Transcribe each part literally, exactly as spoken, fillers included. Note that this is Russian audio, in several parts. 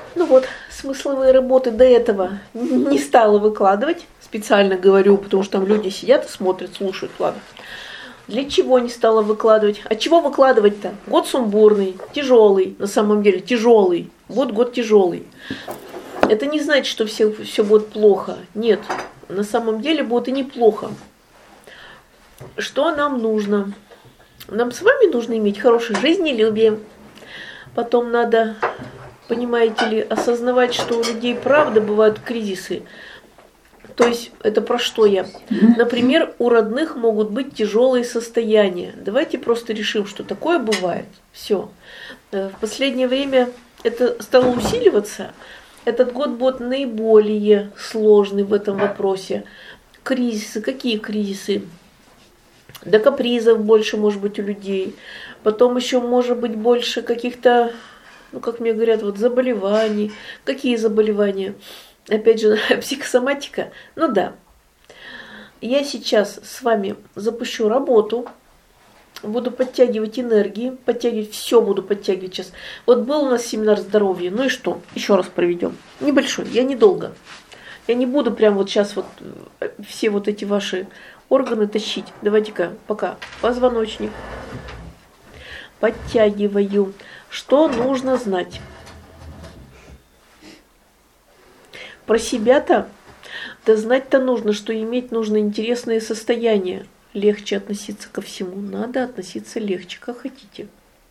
Ну вот, смысловые работы до этого не стала выкладывать. Специально говорю, потому что там люди сидят и смотрят, слушают, ладно. Для чего не стала выкладывать? А чего выкладывать-то? Год сумбурный, тяжелый, на самом деле, тяжелый. Год, год тяжелый. Это не значит, что все, все будет плохо. Нет, на самом деле будет и неплохо. Что нам нужно? Нам с вами нужно иметь хорошее жизнелюбие. Потом надо, понимаете ли, осознавать, что у людей правда бывают кризисы. То есть это про что я? Например, у родных могут быть тяжелые состояния. Давайте просто решим, что такое бывает. Все. В последнее время это стало усиливаться. Этот год будет наиболее сложный в этом вопросе. Кризисы. Какие кризисы? До капризов больше может быть у людей. Потом еще может быть больше каких-то, ну как мне говорят, вот заболеваний. Какие заболевания? Опять же, психосоматика. Ну да. Я сейчас с вами запущу работу. Буду подтягивать энергии. Подтягивать, все буду подтягивать сейчас. Вот был у нас семинар здоровья. Ну и что? Еще раз проведем. Небольшой, я недолго. Я не буду прям вот сейчас вот все вот эти ваши органы тащить. Давайте-ка пока позвоночник. Подтягиваю. Что нужно знать? Про себя-то, да знать-то нужно, что иметь нужно интересное состояние. Легче относиться ко всему. Надо относиться легче, как хотите.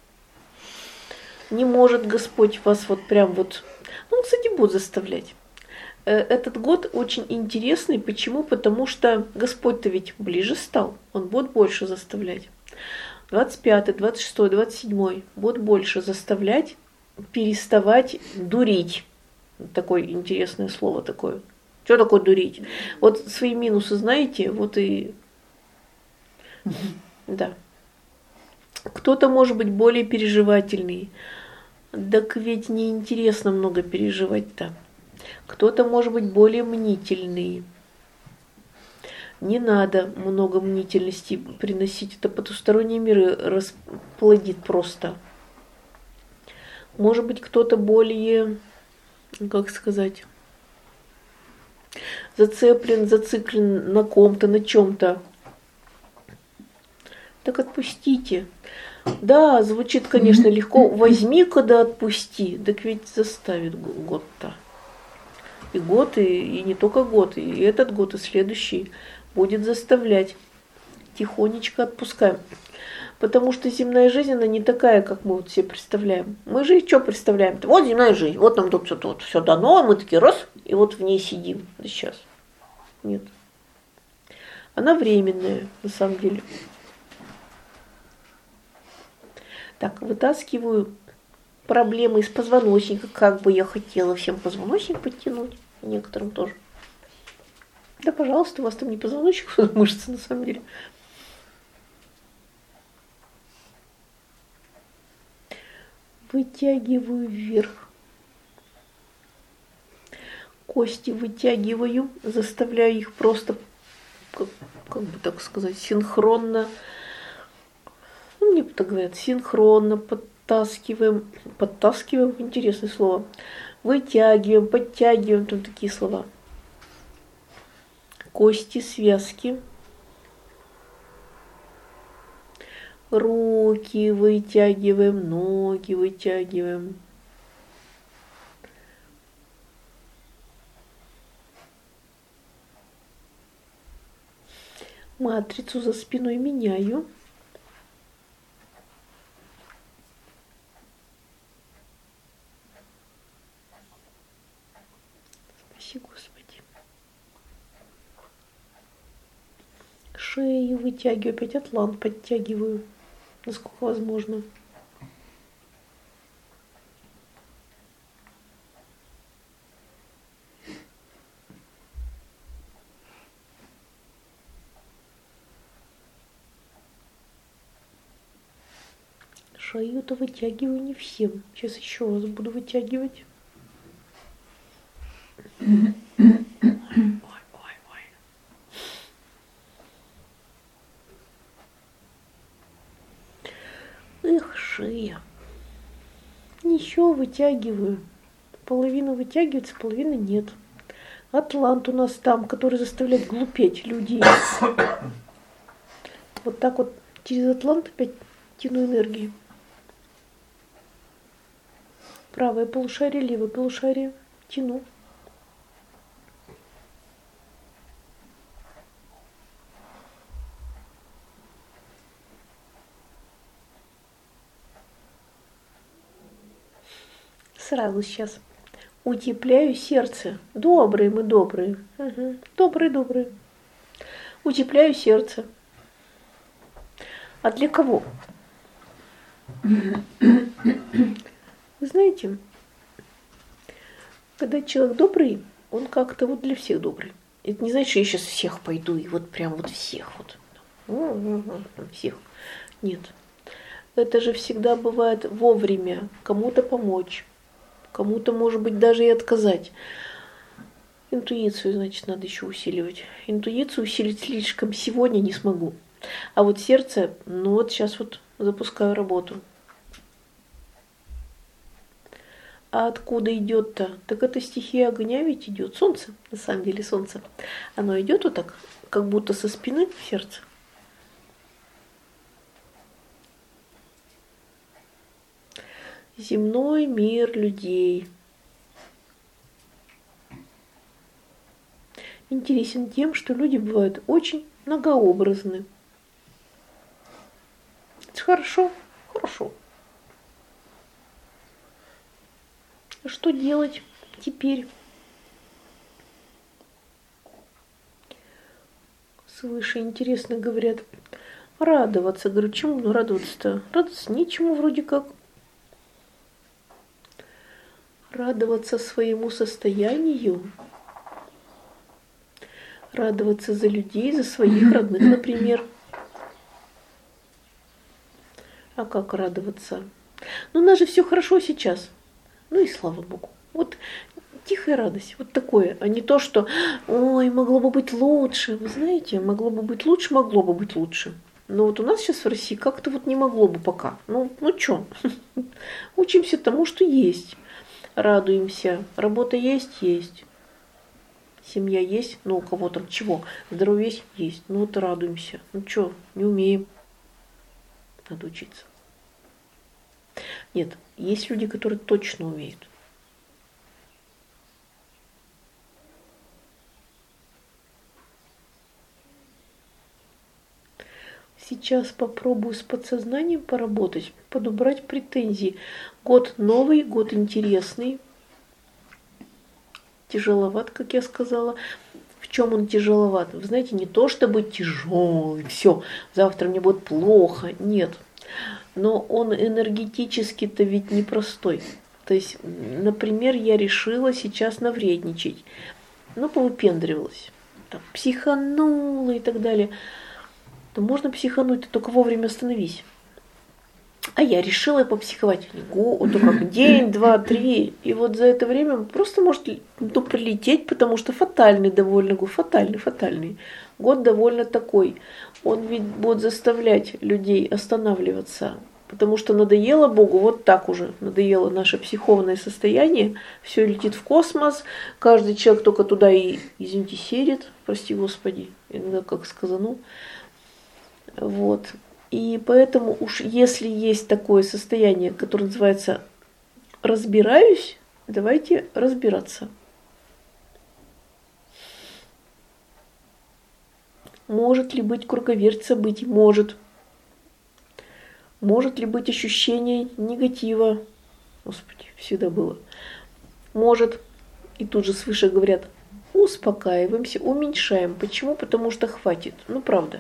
Не может Господь вас вот прям вот... Ну, он, кстати, будет заставлять. Этот год очень интересный. Почему? Потому что Господь-то ведь ближе стал. Он будет больше заставлять. двадцать пятый, двадцать шестой, двадцать седьмой будет больше заставлять переставать дурить. Такое интересное слово такое. Что такое дурить? Вот свои минусы знаете, вот и... Да. Кто-то может быть более переживательный. Так ведь неинтересно много переживать-то. Кто-то может быть более мнительный. Не надо много мнительности приносить. Это потусторонние миры расплодит просто. Может быть, кто-то более... как сказать, зацеплен, зациклен на ком-то, на чем-то. Так отпустите. Да, звучит, конечно, легко. Возьми-ка да отпусти. Так ведь заставит год-то. И год, и, и не только год, и этот год, и следующий будет заставлять. Тихонечко отпускаем. Потому что земная жизнь, она не такая, как мы вот себе представляем. Мы же что представляем? Вот земная жизнь, вот нам тут все, вот, все дано, а мы такие раз, и вот в ней сидим. Да сейчас. Нет. Она временная, на самом деле. Так, вытаскиваю проблемы из позвоночника. Как бы я хотела всем позвоночник подтянуть, некоторым тоже. Да, пожалуйста, у вас там не позвоночник, а мышцы, на самом деле. Вытягиваю вверх. Кости вытягиваю, заставляю их просто, как, как бы так сказать, синхронно, ну, мне так говорят, синхронно подтаскиваем, подтаскиваем, интересное слово, вытягиваем, подтягиваем, там такие слова. Кости, связки. Руки вытягиваем, ноги вытягиваем. Матрицу за спиной меняю. Спаси Господи. Шею вытягиваю, опять атлант подтягиваю, насколько возможно. Шею-то вытягиваю не всем. Сейчас еще раз буду вытягивать. Ой, ой, ой. Эх, шея. Еще вытягиваю. Половина вытягивается, половина нет. Атлант у нас там, который заставляет глупеть людей. Вот так вот через Атлант опять тяну энергии. Правое полушарие, левое полушарие тяну. Сразу сейчас утепляю сердце. Добрые мы, добрые. Угу. Добрые, добрые. Утепляю сердце. А для кого? Вы знаете, когда человек добрый, он как-то вот для всех добрый. Это не значит, что я сейчас всех пойду и вот прям вот всех вот. Всех. Нет. Это же всегда бывает вовремя. Кому-то помочь. Кому-то, может быть, даже и отказать. Интуицию, значит, надо еще усиливать. Интуицию усилить слишком сегодня не смогу. А вот сердце, ну вот сейчас вот запускаю работу. А откуда идет-то? Так это стихия огня ведь идет. Солнце, на самом деле солнце. Оно идет вот так, как будто со спины в сердце. Земной мир людей интересен тем, что люди бывают очень многообразны. Это хорошо, хорошо. А что делать теперь? Свыше интересно говорят, радоваться. Говорю, чему ну, радоваться-то? Радоваться нечему вроде как. Радоваться своему состоянию, радоваться за людей, за своих родных, например. А как радоваться? Ну, у нас же все хорошо сейчас. Ну и слава Богу. Вот тихая радость, вот такое, а не то, что ой, могло бы быть лучше. Вы знаете, могло бы быть лучше, могло бы быть лучше. Но вот у нас сейчас в России как-то вот не могло бы пока. Ну, ну что? Учимся тому, что есть. Радуемся. Работа есть? Есть. Семья есть? Ну, у кого там чего? Здоровье есть? Есть. Ну, вот радуемся. Ну, что, не умеем. Надо учиться. Нет, есть люди, которые точно умеют. Сейчас попробую с подсознанием поработать, подобрать претензии. Год новый, год интересный. Тяжеловат, как я сказала. В чем он тяжеловат? Вы знаете, не то чтобы тяжелый, все, завтра мне будет плохо. Нет. Но он энергетически-то ведь непростой. То есть, например, я решила сейчас навредничать. Ну, повыпендривалась. Там, психанула и так далее. То можно психануть, ты только вовремя остановись. А я решила попсиховать. Вот как день, два, три. И вот за это время просто может ну, прилететь, потому что фатальный довольно год. Фатальный, фатальный. Год довольно такой. Он ведь будет заставлять людей останавливаться. Потому что надоело Богу, вот так уже. Надоело наше психованное состояние. Все летит в космос. Каждый человек только туда и, извините, серит. Прости Господи. Иногда как сказану. Вот. И поэтому уж если есть такое состояние, которое называется «разбираюсь», давайте разбираться. Может ли быть круговерть событий? Может. Может ли быть ощущение негатива? Господи, всегда было. Может. И тут же свыше говорят, успокаиваемся, уменьшаем. Почему? Потому что хватит. Ну, правда.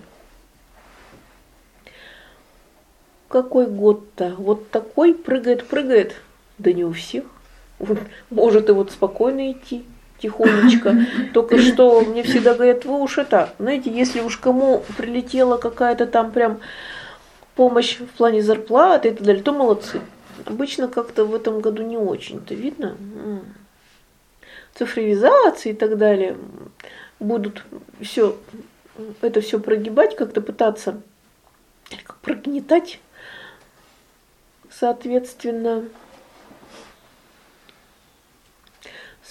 Какой год-то? Вот такой прыгает, прыгает. Да не у всех. Вот, может и вот спокойно идти, тихонечко. Только что мне всегда говорят, вы уж это, знаете, если уж кому прилетела какая-то там прям помощь в плане зарплаты и так далее, то молодцы. Обычно как-то в этом году не очень-то видно. Цифровизация и так далее. Будут все, это все прогибать, как-то пытаться как прогнетать. Соответственно,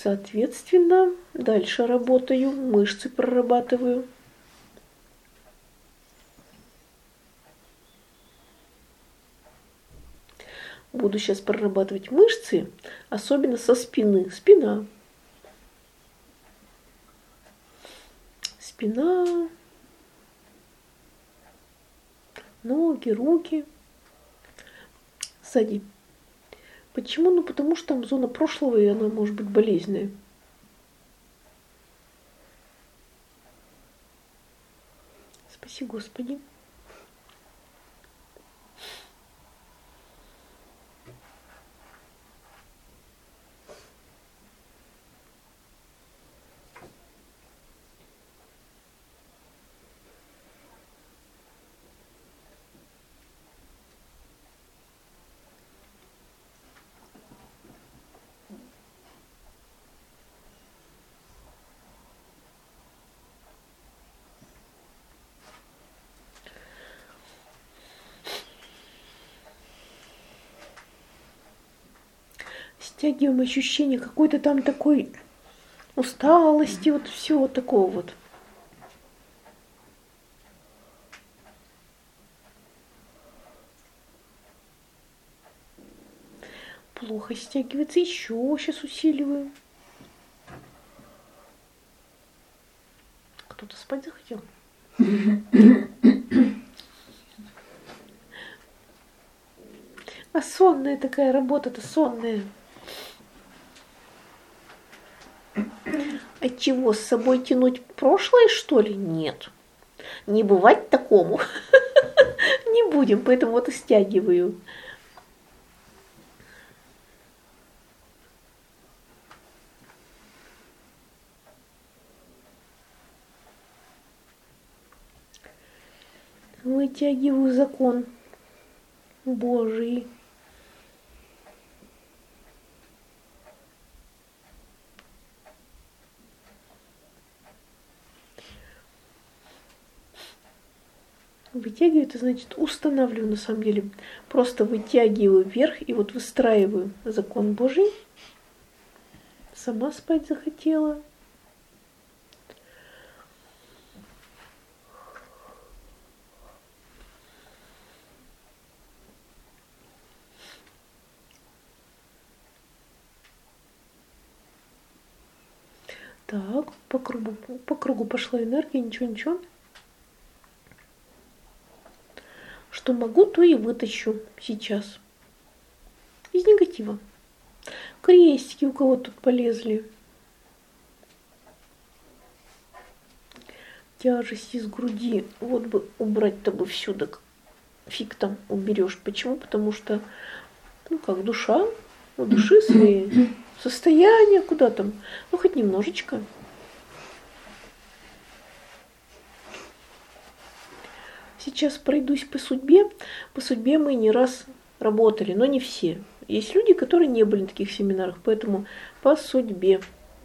Соответственно, дальше работаю, мышцы прорабатываю. Буду сейчас прорабатывать мышцы, особенно со спины. Спина. Спина. Ноги, руки. Сзади. Почему? Ну, потому что там зона прошлого, и она может быть болезненная. Спаси Господи. Стягиваем ощущение какой-то там такой усталости, вот всего вот такого вот. Плохо стягивается, еще сейчас усиливаю. Кто-то спать захотел? А сонная такая работа-то, сонная. А чего, с собой тянуть прошлое, что ли? Нет. Не бывать такому. Не будем, поэтому вот и стягиваю. Вытягиваю закон Божий. Вытягиваю, это значит устанавливаю на самом деле. Просто вытягиваю вверх и вот выстраиваю закон Божий. Сама спать захотела. Так, по кругу, по кругу пошла энергия, ничего-ничего. Что могу, то и вытащу сейчас. Из негатива. Крестики у кого тут полезли. Тяжесть из груди. Вот бы убрать-то бы всю, так фиг там уберешь. Почему? Потому что, ну как, душа, у души свои состояние, куда там, ну хоть немножечко. Сейчас пройдусь по судьбе. По судьбе мы не раз работали, но не все. Есть люди, которые не были на таких семинарах, поэтому по судьбе.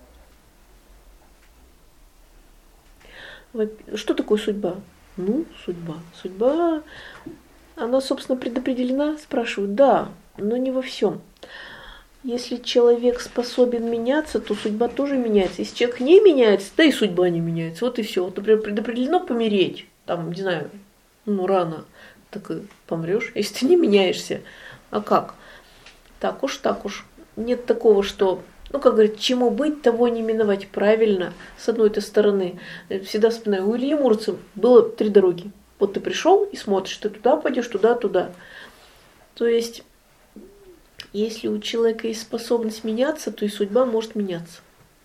Что такое судьба? Ну, судьба. Судьба, она, собственно, предопределена, спрашивают, да, но не во всем. Если человек способен меняться, то судьба тоже меняется. Если человек не меняется, да и судьба не меняется. Вот и все. Вот, например, предопределено помереть, там, не знаю, ну, рано, так и помрешь, если ты не меняешься. А как? Так уж, так уж. Нет такого, что, ну, как говорят, чему быть, того не миновать. Правильно, с одной-то стороны. Всегда вспоминаю, у Ильи Муромца было три дороги. Вот ты пришел и смотришь, ты туда пойдешь, туда, туда. То есть, если у человека есть способность меняться, то и судьба может меняться.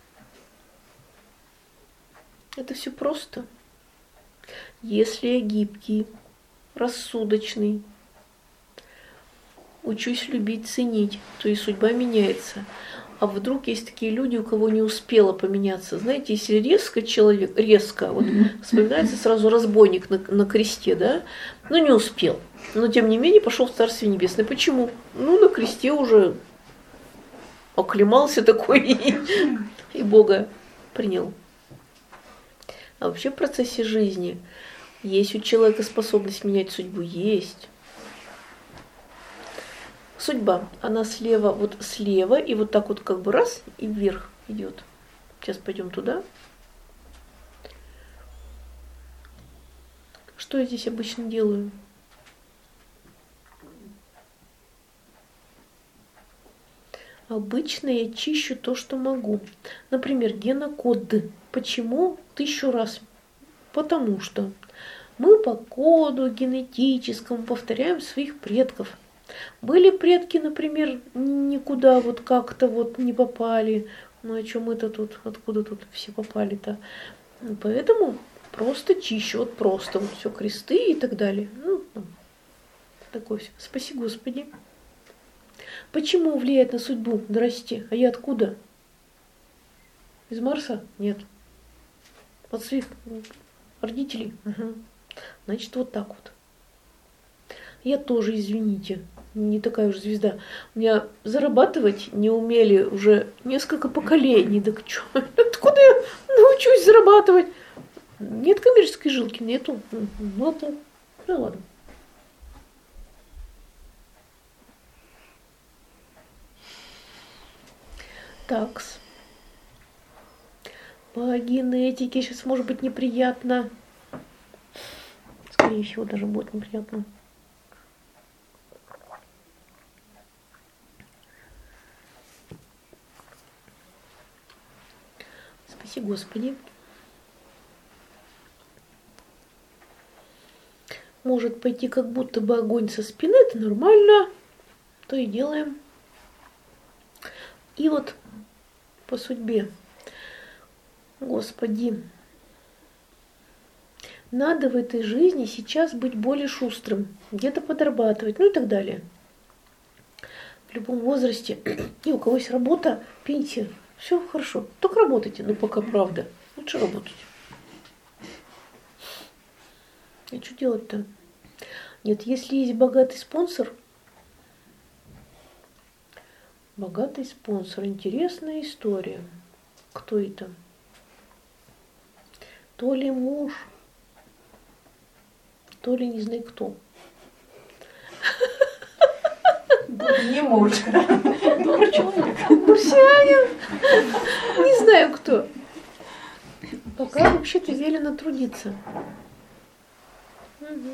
Это все просто. Если я гибкий, рассудочный, учусь любить, ценить, то и судьба меняется. А вдруг есть такие люди, у кого не успела поменяться. Знаете, если резко человек, резко, вот вспоминается сразу разбойник на, на кресте, да, ну не успел. Но тем не менее пошел в Царствие Небесное. Почему? Ну на кресте уже оклемался такой и, и Бога принял. А вообще в процессе жизни есть у человека способность менять судьбу? Есть. Судьба, она слева, вот слева, и вот так вот как бы раз, и вверх. идет. Сейчас пойдем туда. Что я здесь обычно делаю? Обычно я чищу то, что могу. Например, генокод. Почему? Тысячу раз. Потому что мы по коду генетическому повторяем своих предков. Были предки, например, никуда вот как-то вот не попали. Ну, о чем мы-то тут, откуда тут все попали-то? Поэтому просто чищу, вот просто вот все, кресты и так далее. Ну, такое все. Спаси Господи. Почему влияет на судьбу? Здрасте. А я откуда? Из Марса? Нет. От своих родителей? Угу. Значит, вот так вот. Я тоже, извините, не такая уж звезда. У меня зарабатывать не умели уже несколько поколений. Так что? Откуда я научусь зарабатывать? Нет коммерческой жилки, нету. Ну, ну ладно. Такс. По генетике сейчас может быть неприятно. Скорее всего, даже будет неприятно. Спаси Господи. Может пойти как будто бы огонь со спины, это нормально. То и делаем. И вот по судьбе. Господи, надо в этой жизни сейчас быть более шустрым, где-то подрабатывать, ну и так далее. В любом возрасте, и у кого есть работа, пенсия, все хорошо, только работайте, но пока правда, лучше работать. И что делать-то? Нет, если есть богатый спонсор, богатый спонсор, интересная история. Кто это? То ли муж, то ли не знаю кто. Не муж. Тоже человек. Марсианин. Не знаю кто. Пока вообще-то велено трудиться. Угу.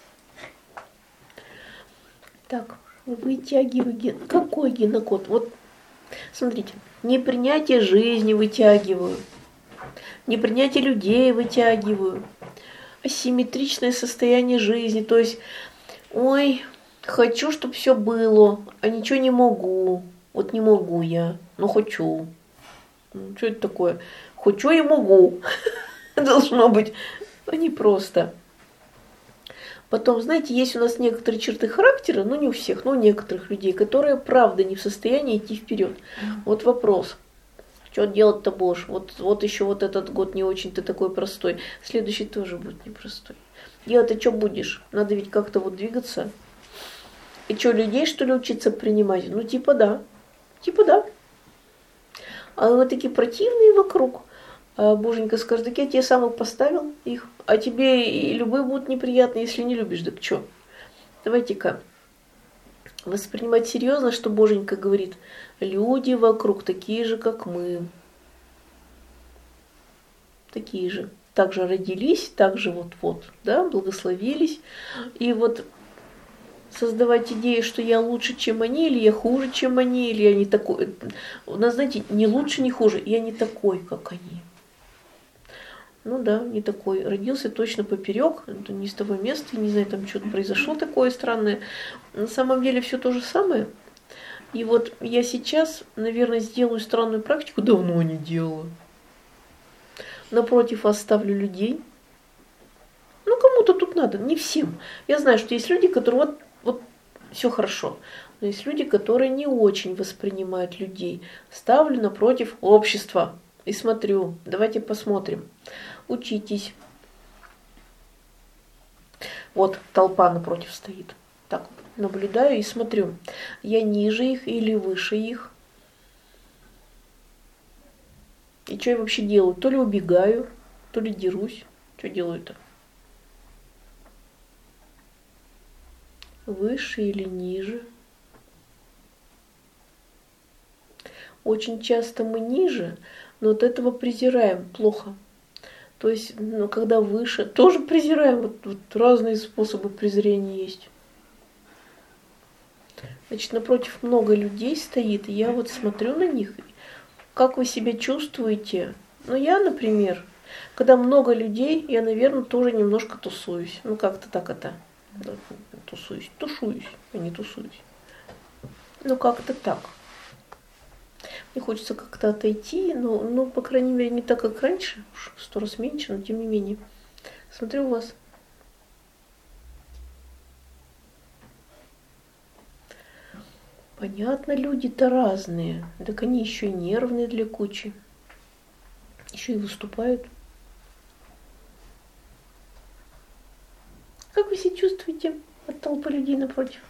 Так, вытягиваю ген. Какой генокод? Вот, смотрите, непринятие жизни вытягиваю. Непринятие людей вытягиваю. Асимметричное состояние жизни. То есть, ой, хочу, чтобы все было, а ничего не могу. Вот не могу я, но хочу. Что это такое? Хочу и могу. Должно быть, а не просто. Потом, знаете, есть у нас некоторые черты характера, ну не у всех, но у некоторых людей, которые правда не в состоянии идти вперед. Вот вопрос. Что делать-то будешь? Вот, вот еще вот этот год не очень-то такой простой. Следующий тоже будет непростой. Делать-то что будешь? Надо ведь как-то вот двигаться. И что, людей, что ли, учиться принимать? Ну, типа да. Типа да. А вы такие противные вокруг. А Боженька скажет, так я тебе сам их поставил, их. А тебе и любые будут неприятны, если не любишь. Так что? Давайте-ка воспринимать серьезно, что Боженька говорит. Люди вокруг такие же, как мы. Такие же. Так же родились, так же вот-вот, да, благословились. И вот создавать идею, что я лучше, чем они, или я хуже, чем они, или я не такой. У нас, знаете, не лучше, не хуже, я не такой, как они. Ну да, не такой. Родился точно поперек, это не с того места, не знаю, там что-то произошло такое странное. На самом деле все то же самое. И вот я сейчас, наверное, сделаю странную практику, давно не делала. Напротив оставлю людей. Ну, кому-то тут надо, не всем. Я знаю, что есть люди, которые вот, вот все хорошо. Но есть люди, которые не очень воспринимают людей. Ставлю напротив общества и смотрю. Давайте посмотрим. Учитесь. Вот толпа напротив стоит. Так, наблюдаю и смотрю. Я ниже их или выше их. И что я вообще делаю? То ли убегаю, то ли дерусь. Что делаю-то? Выше или ниже? очень часто мы ниже, но от этого презираем плохо. То есть, ну, когда выше, тоже презираем. Вот, вот разные способы презрения есть. Значит, напротив много людей стоит, и я вот смотрю на них, как вы себя чувствуете. Ну, я, например, когда много людей, я, наверное, тоже немножко тусуюсь. Ну, как-то так это. Тусуюсь, тушуюсь, а не тусуюсь. Ну, как-то так. Мне хочется как-то отойти, но, ну, по крайней мере, не так, как раньше, уж в сто раз меньше, но тем не менее. Смотрю у вас. Понятно, люди-то разные. Так они еще и нервные для кучи. Еще и выступают. Как вы себя чувствуете от толпы людей напротив?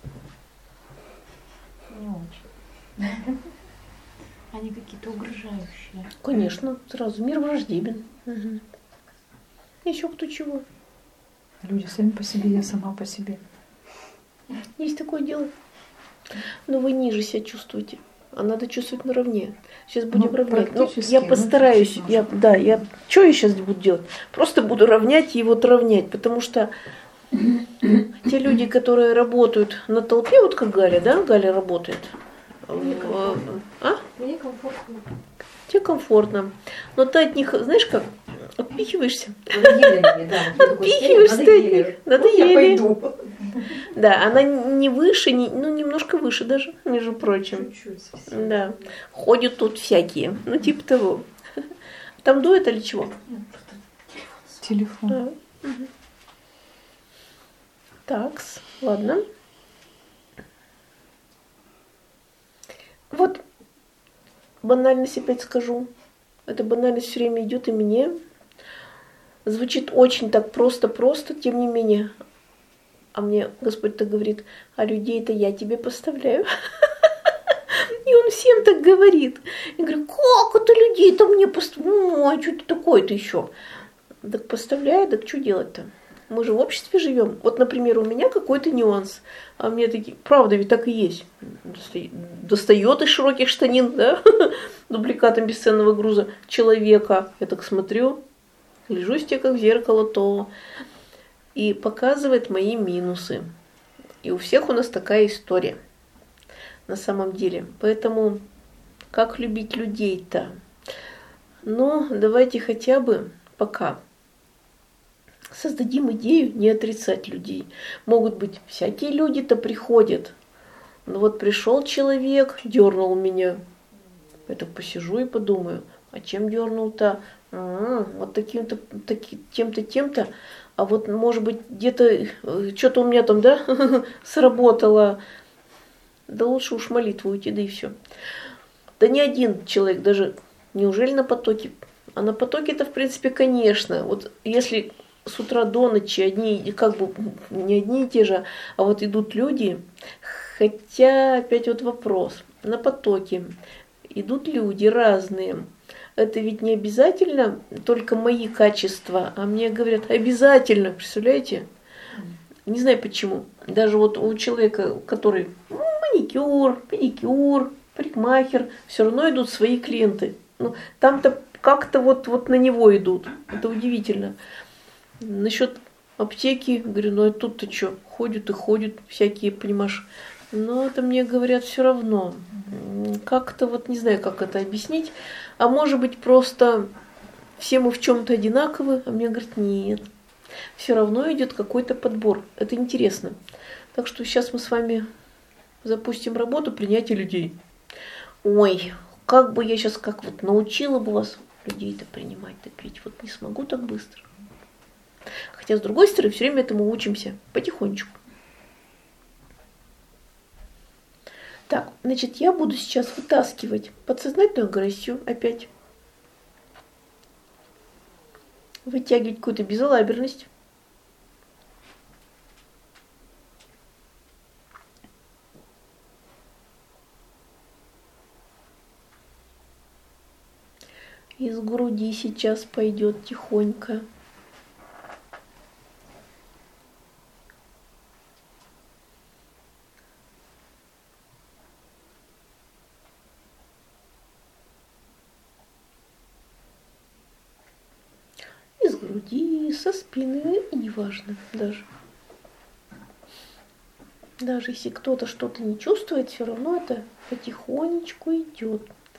Не очень. Они какие-то угрожающие. Конечно, сразу мир враждебен. Угу. Еще кто чего. Люди сами по себе, я сама по себе. Есть такое дело. Но вы ниже себя чувствуете. А надо чувствовать наравне. Сейчас будем Ну, равнять. Ну, практически, я ну, постараюсь. чуть-чуть Я, да, я. Что я сейчас буду делать? Просто буду равнять и вот равнять. Потому что те люди, которые работают на толпе, вот как Галя, да, Галя работает. Мне комфортно. А? Мне комфортно. Тебе комфортно. Но ты от них, знаешь как, отпихиваешься. Надоели мне, да. Отпихиваешься ты от них. Надоели. Я пойду. Да, она не выше, не, ну немножко выше даже, между прочим. Чуть-чуть совсем. Да. Ходят тут всякие, ну типа того. Там дует или чего? Нет, просто Телефон. А, угу. Такс, ладно. Вот банальность опять скажу. Эта банальность все время идет и мне. Звучит очень так просто-просто, тем не менее. А мне Господь так говорит, а людей-то я тебе поставляю. И Он всем так говорит. Я говорю, как это людей-то мне поставляют? Ну, а что ты такое-то еще? Так поставляю, так что делать-то? Мы же в обществе живем. Вот, например, у меня какой-то нюанс. А мне такие, правда, ведь так и есть. Достает из широких штанин, да, дубликатом бесценного груза человека. Я так смотрю, гляжусь тебе как в зеркало, то... И показывает мои минусы. И у всех у нас такая история. На самом деле. Поэтому, как любить людей-то? Ну, давайте хотя бы пока создадим идею не отрицать людей. Могут быть всякие люди-то приходят. Ну вот пришел человек, дернул меня. Я так посижу и подумаю, а чем дернул-то? А, вот таким-то, таки, тем-то, тем-то. А вот, может быть, где-то что-то у меня там, да, сработало. Да лучше уж молитву уйти, да и все. Да не один человек, даже неужели на потоке? А на потоке-то, в принципе, конечно. Вот если с утра до ночи одни, как бы не одни и те же, а вот идут люди, хотя опять вот вопрос. На потоке идут люди разные. Это ведь не обязательно только мои качества, а мне говорят, обязательно, представляете? Не знаю почему. Даже вот у человека, который ну, маникюр, педикюр, парикмахер, все равно идут свои клиенты. Ну, там-то как-то вот, вот на него идут. Это удивительно. Насчет аптеки, говорю, ну а тут-то что, ходят и ходят всякие, понимаешь. Но это мне говорят все равно. Как-то вот не знаю, как это объяснить. А может быть просто все мы в чем-то одинаковы, а мне говорят, нет. Все равно идет какой-то подбор. Это интересно. Так что сейчас мы с вами запустим работу принятия людей. Ой, как бы я сейчас как вот научила бы вас людей-то принимать, так ведь вот не смогу так быстро. Хотя с другой стороны, все время этому учимся потихонечку. Так, значит, я буду сейчас вытаскивать подсознательную агрессию опять. Вытягивать какую-то безалаберность. Из груди сейчас пойдет тихонько. груди, со спины, и неважно даже. Даже если кто-то что-то не чувствует, все равно это потихонечку идет.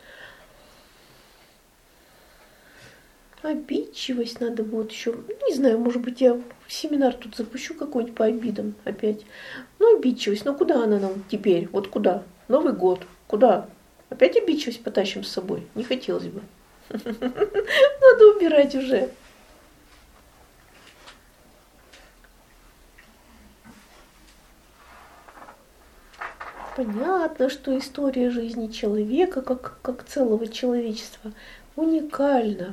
Обидчивость надо будет еще, не знаю, может быть, я семинар тут запущу какой-нибудь по обидам опять. Ну, обидчивость, ну куда она нам теперь? Вот куда? Новый год. Куда? Опять обидчивость потащим с собой? Не хотелось бы. Надо убирать уже. Понятно, что история жизни человека, как, как целого человечества, уникальна.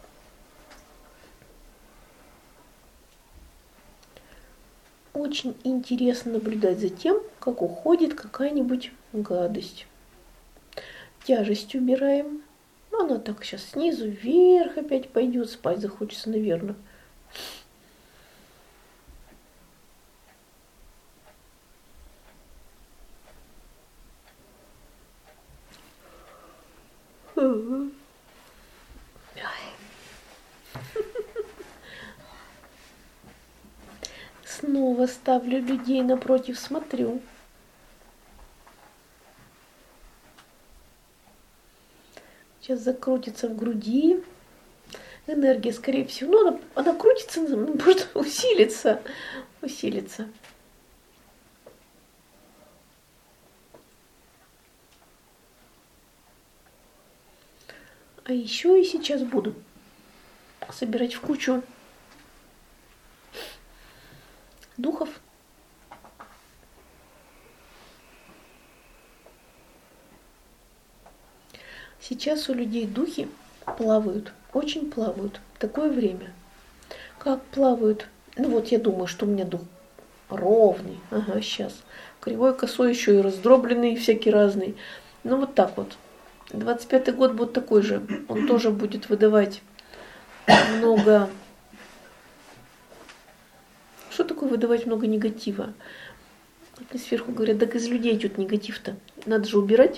Очень интересно наблюдать за тем, как уходит какая-нибудь гадость. Тяжесть убираем. Она так сейчас снизу вверх опять пойдет, спать захочется, наверное. Снова ставлю людей напротив, смотрю. Сейчас закрутится в груди. Энергия, скорее всего, ну, она, она крутится, может усилиться. Усилиться. А еще и сейчас буду собирать в кучу духов. Сейчас у людей духи плавают, очень плавают. Такое время. Как плавают? Ну вот я думаю, что у меня дух ровный. Ага, сейчас. Кривой, косой, еще и раздробленный, всякий разный. Ну вот так вот. двадцать пятый год будет такой же. Он тоже будет выдавать много... Что такое выдавать много негатива? Вот сверху говорят, так из людей идет негатив-то. Надо же убирать.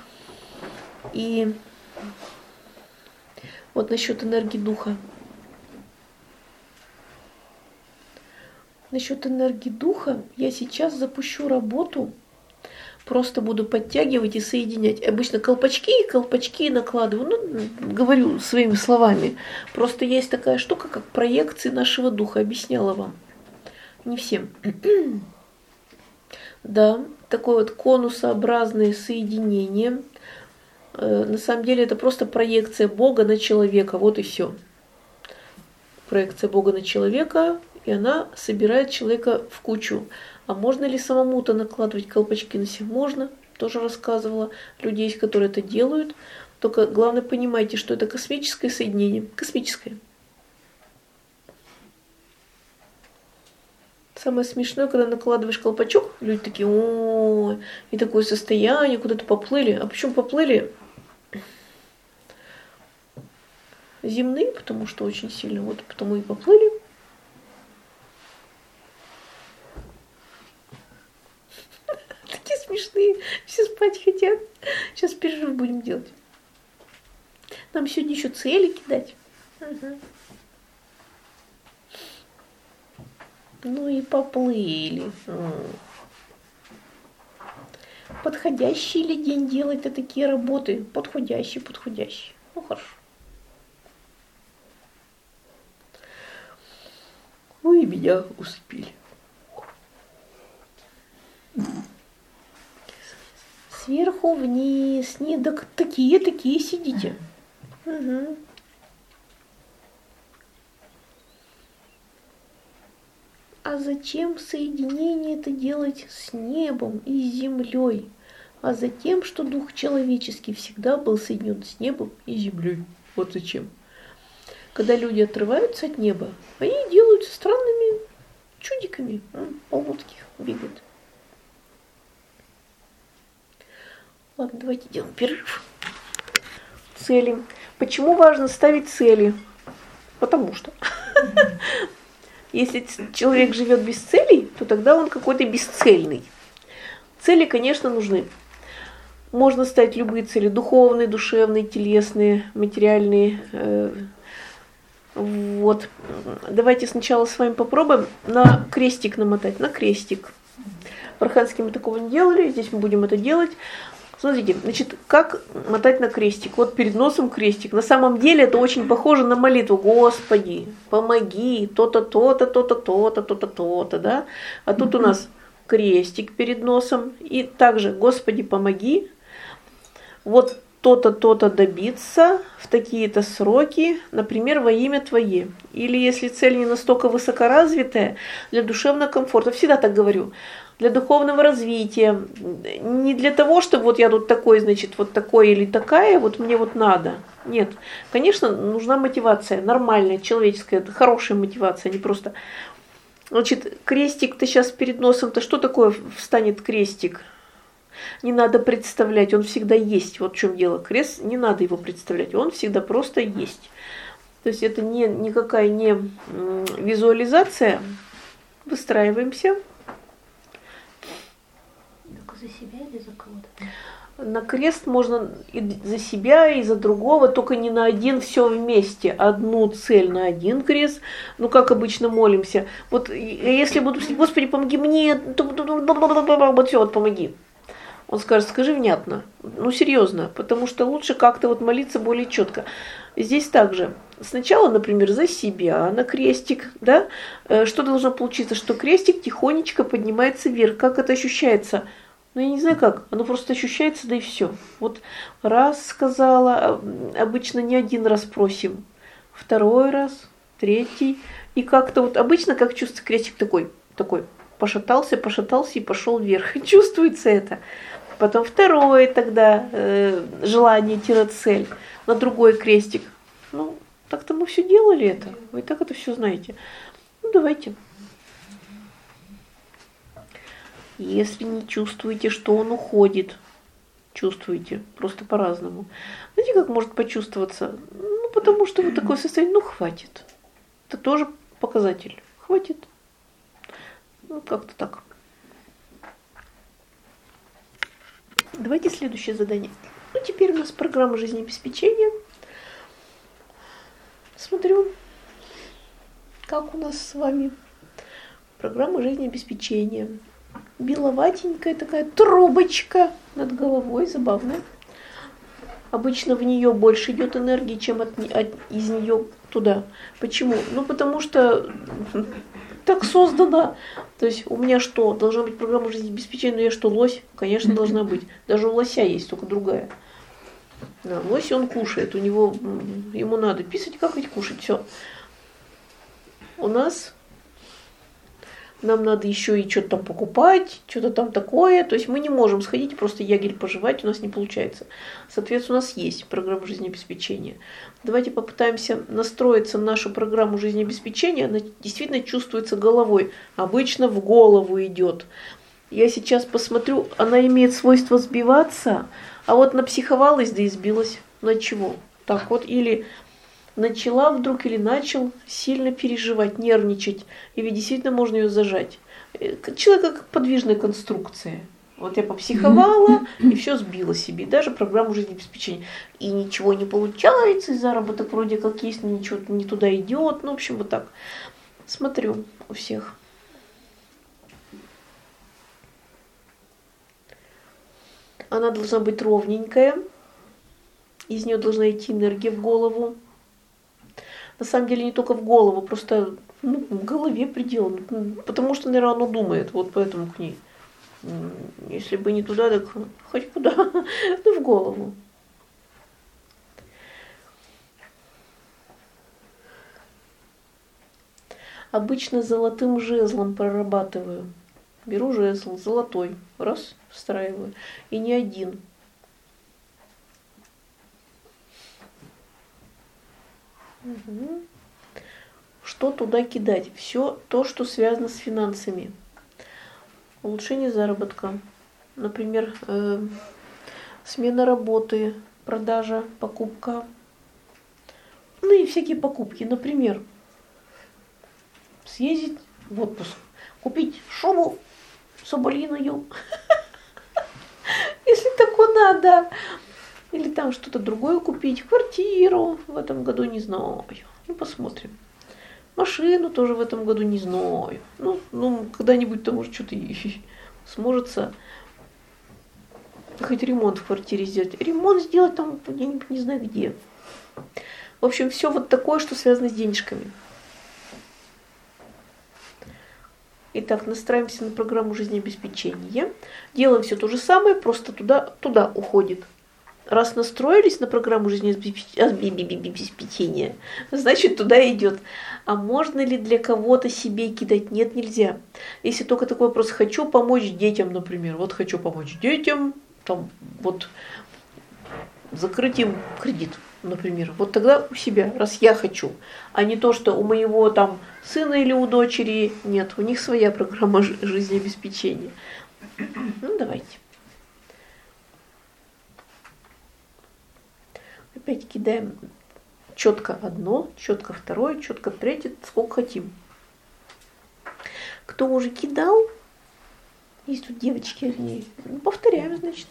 И вот насчет энергии духа. Насчет энергии духа я сейчас запущу работу. Просто буду подтягивать и соединять. Обычно колпачки и колпачки накладываю. Ну, говорю своими словами. Просто есть такая штука, как проекции нашего духа. Объясняла вам. Не всем. Да, такое вот конусообразное соединение. На самом деле это просто проекция Бога на человека. Вот и все. Проекция Бога на человека, и она собирает человека в кучу. А можно ли самому-то накладывать колпачки на себя? Можно. Тоже рассказывала. Люди есть, которые это делают. Только главное понимайте, что это космическое соединение. Космическое. Самое смешное, когда накладываешь колпачок, люди такие, ой, и такое состояние, куда-то поплыли. А почему поплыли? Земные, потому что очень сильно, вот потому и поплыли. Такие смешные, все спать хотят. Сейчас перерыв будем делать. Нам сегодня еще цели кидать. Угу. Ну и поплыли. Подходящий ли день делать-то такие работы? Подходящий, подходящий. Ну хорошо. Ну и меня успели. Сверху вниз. Не, так такие, такие сидите. Угу. А зачем соединение это делать с небом и с землей? А затем, что дух человеческий всегда был соединен с небом и землей. Вот зачем. Когда люди отрываются от неба, они делаются странными чудиками. Полнутских бегают. Ладно, давайте делаем перерыв. Цели. Почему важно ставить цели? Потому что. Если человек живет без целей, то тогда он какой-то бесцельный. Цели, конечно, нужны. Можно ставить любые цели. Духовные, душевные, телесные, материальные. Вот. Давайте сначала с вами попробуем на крестик намотать, на крестик. В Архангельске мы такого не делали, здесь мы будем это делать. Смотрите, значит, как мотать на крестик? Вот перед носом крестик. На самом деле это очень похоже на молитву. Господи, помоги, то-то, то-то, то-то, то-то, то-то, то-то, да? А тут у нас крестик перед носом. И также, Господи, помоги. Вот то-то, то-то добиться в такие-то сроки, например, во имя Твое. Или если цель не настолько высокоразвитая, для душевного комфорта. Всегда так говорю. Для духовного развития, не для того, чтобы вот я тут такой, значит, вот такой или такая, вот мне вот надо. Нет, конечно, нужна мотивация, нормальная, человеческая, хорошая мотивация, не просто. Значит, крестик-то сейчас перед носом-то что такое встанет крестик? Не надо представлять, он всегда есть. Вот в чем дело. Крест, не надо его представлять, он всегда просто есть. То есть это не, никакая не визуализация. Выстраиваемся. За себя или за кого-то? На крест можно и за себя, и за другого, только не на один, все вместе. Одну цель на один крест, ну как обычно молимся. Вот если буду просить, Господи, помоги мне, вот все, вот помоги. Он скажет, скажи внятно, ну серьезно, потому что лучше как-то вот молиться более четко. Здесь также. Сначала, например, за себя на крестик, да? Что должно получиться? Что крестик тихонечко поднимается вверх. Как это ощущается? Ну, я не знаю как, оно просто ощущается, да и все. Вот раз сказала, обычно не один раз просим, второй раз, третий. И как-то вот обычно, как чувствуется крестик такой, такой, пошатался, пошатался и пошел вверх. Чувствуется это. Потом второй тогда, э, желание-цель, на другой крестик. Ну, так-то мы все делали это, вы и так это все знаете. Ну, давайте. Если не чувствуете, что он уходит, чувствуете, просто по-разному. Знаете, как может почувствоваться? Ну, потому что вы такое состояние, ну, хватит. Это тоже показатель. Хватит. Ну, как-то так. Давайте следующее задание. Ну, теперь у нас программа жизнеобеспечения. Смотрю, как у нас с вами программа жизнеобеспечения. Беловатенькая такая трубочка над головой, забавная. Обычно в нее больше идет энергии, чем от, от, из нее туда. Почему? Ну, потому что так создано. То есть у меня что, должна быть программа жизнеобеспечения, но я что, лось? Конечно, должна быть. Даже у лося есть, только другая. Да, лось он кушает, у него, ему надо писать, какать, кушать, все. У нас... Нам надо еще и что-то там покупать, что-то там такое. То есть мы не можем сходить и просто ягель пожевать, у нас не получается. Соответственно, у нас есть программа жизнеобеспечения. Давайте попытаемся настроиться на нашу программу жизнеобеспечения. Она действительно чувствуется головой. Обычно в голову идет. Я сейчас посмотрю, она имеет свойство сбиваться, а вот напсиховалась, да и сбилась. На чего? Так вот, или... начала вдруг или начал сильно переживать, нервничать, и ведь действительно можно ее зажать. Человек как подвижная конструкция. Вот я попсиховала, и все сбила себе, даже программу жизнеобеспечения. И ничего не получается, и заработок вроде как есть, но ничего не туда идет. Ну, в общем, вот так. Смотрю у всех. Она должна быть ровненькая, из нее должна идти энергия в голову. На самом деле не только в голову, просто ну, в голове предел. Потому что, наверное, оно думает, вот поэтому к ней. Если бы не туда, так хоть куда, ну в голову. Обычно золотым жезлом прорабатываю. Беру жезл золотой, раз, встраиваю. И не один. Угу. Что туда кидать? Все то, что связано с финансами. Улучшение заработка. Например, э, смена работы, продажа, покупка. Ну и всякие покупки. Например, съездить в отпуск, купить шубу соболиную, если такое надо. Или там что-то другое купить, квартиру в этом году, не знаю. Ну, посмотрим. Машину тоже в этом году не знаю. Ну, ну когда-нибудь-то, может, что-то и сможется хоть ремонт в квартире сделать. Ремонт сделать там где-нибудь не знаю где. В общем, все вот такое, что связано с денежками. Итак, настраиваемся на программу жизнеобеспечения. Делаем все то же самое, просто туда, туда уходит. Раз настроились на программу жизнеобеспечения, значит, туда идет. А можно ли для кого-то себе кидать? Нет, нельзя. Если только такой вопрос: хочу помочь детям, например. Вот хочу помочь детям, там, вот, закрыть им кредит, например. Вот тогда у себя, раз я хочу, а не то, что у моего там сына или у дочери. Нет, у них своя программа жизнеобеспечения. Ну, давайте. Опять кидаем четко одно, четко второе, четко третье, сколько хотим. Кто уже кидал, есть тут девочки одни, ну, повторяем, значит.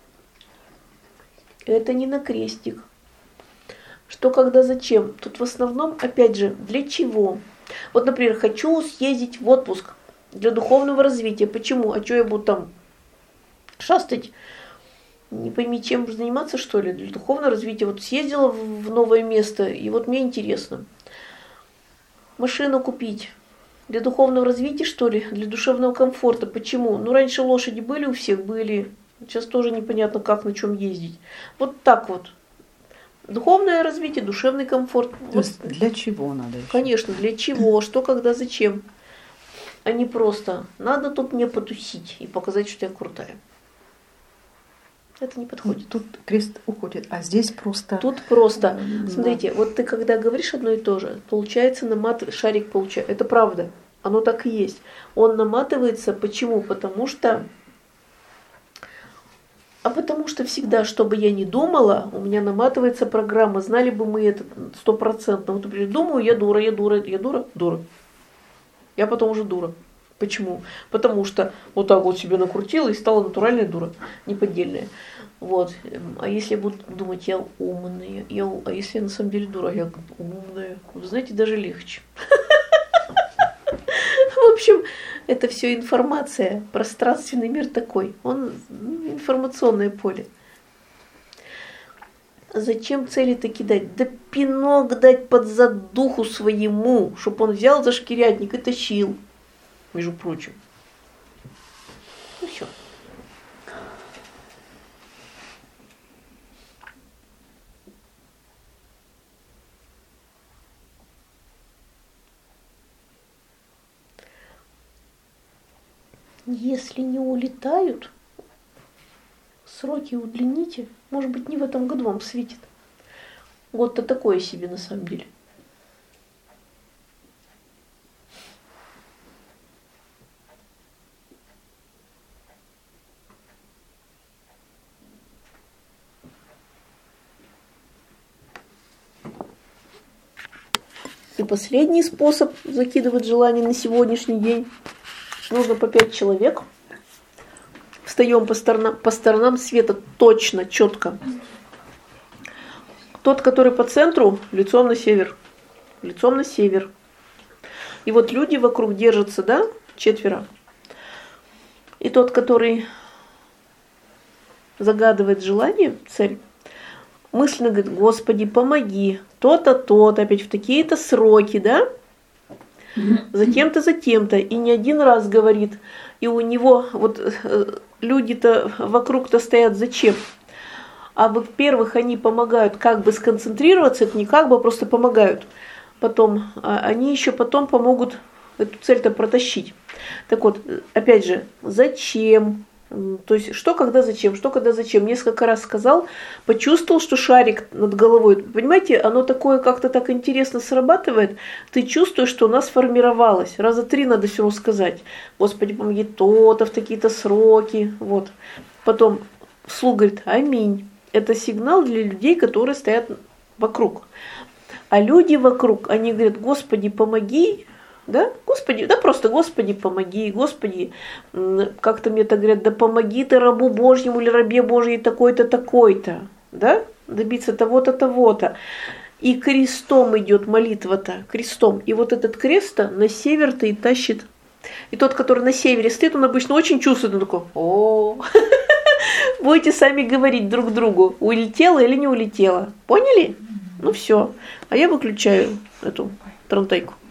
Это не на крестик. Что, когда, зачем? Тут в основном, опять же, для чего? Вот, например, хочу съездить в отпуск для духовного развития. Почему? А что я буду там шастать? Не пойми, чем заниматься, что ли, для духовного развития. Вот съездила в новое место, и вот мне интересно. Машину купить. Для духовного развития, что ли? Для душевного комфорта. Почему? Ну, раньше лошади были у всех, были. Сейчас тоже непонятно, как, на чем ездить. Вот так вот. Духовное развитие, душевный комфорт. То вот. есть для чего надо еще? Конечно, для чего, что, когда, зачем. А не просто надо тут мне потусить и показать, что я крутая. Это не подходит. Тут крест уходит, а здесь просто... Тут просто, Да. смотрите, вот ты когда говоришь одно и то же, получается намат, шарик получается. Это правда, оно так и есть. Он наматывается, почему? Потому что... А потому что всегда, что бы я ни думала, у меня наматывается программа. Знали бы мы это стопроцентно. Вот, например, думаю, я дура, я дура, я дура, дура. Я потом уже дура. Почему? Потому что вот так вот себе накрутила и стала натуральная дура, неподдельная. Вот. А если я буду думать, я умная, я, а если я на самом деле дура, я умная, вы знаете, даже легче. В общем, это все информация, пространственный мир такой, он информационное поле. Зачем цели-то кидать? Да пинок дать под задуху своему, чтобы он взял за шкирятник и тащил. Между прочим. Ну все. Если не улетают, сроки удлините. Может быть, не в этом году вам светит. Год-то такое себе на самом деле. И последний способ закидывать желание на сегодняшний день. Нужно по пять человек. Встаем по сторонам, по сторонам света точно, четко. Тот, который по центру, лицом на север. Лицом на север. И вот люди вокруг держатся, да, четверо. И тот, который загадывает желание, цель, мысленно говорит: Господи, помоги, то-то, то-то, опять в такие-то сроки, да? Затем-то, затем-то. И не один раз говорит. И у него вот люди-то вокруг-то стоят зачем? А во-первых, они помогают как бы сконцентрироваться, это не как бы, а просто помогают. Потом, они еще потом помогут эту цель-то протащить. Так вот, опять же, зачем? То есть, что, когда, зачем, что, когда, зачем. Несколько раз сказал, почувствовал, что шарик над головой. Понимаете, оно такое как-то так интересно срабатывает. Ты чувствуешь, что у нас сформировалось. Раза три надо все сказать. Господи, помоги то-то в такие-то сроки. Вот. Потом вслух говорит: аминь. Это сигнал для людей, которые стоят вокруг. А люди вокруг, они говорят: Господи, помоги. Да? Господи, да просто Господи, помоги, Господи, как-то мне так говорят: да помоги ты рабу Божьему или рабе Божьей такой-то, такой-то, да? Добиться того-то, того-то. И крестом идет молитва-то, крестом. И вот этот крест-то на север-то и тащит. И тот, который на севере стоит, он обычно очень чувствует, он такой: о, будете сами говорить друг другу, улетело или не улетело. Поняли? Ну все. А я выключаю эту трантайку.